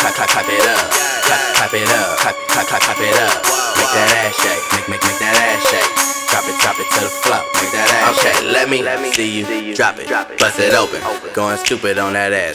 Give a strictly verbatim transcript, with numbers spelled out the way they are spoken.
clap, clap, clap it up. Clap, clap it up. Clap, clap, clap, clap it up. Make that ass shake. Make, make, make that ass shake. Drop it, drop it to the floor. Make that ass shake. Okay, let me see you drop it. Bust it open. Going stupid on that ass.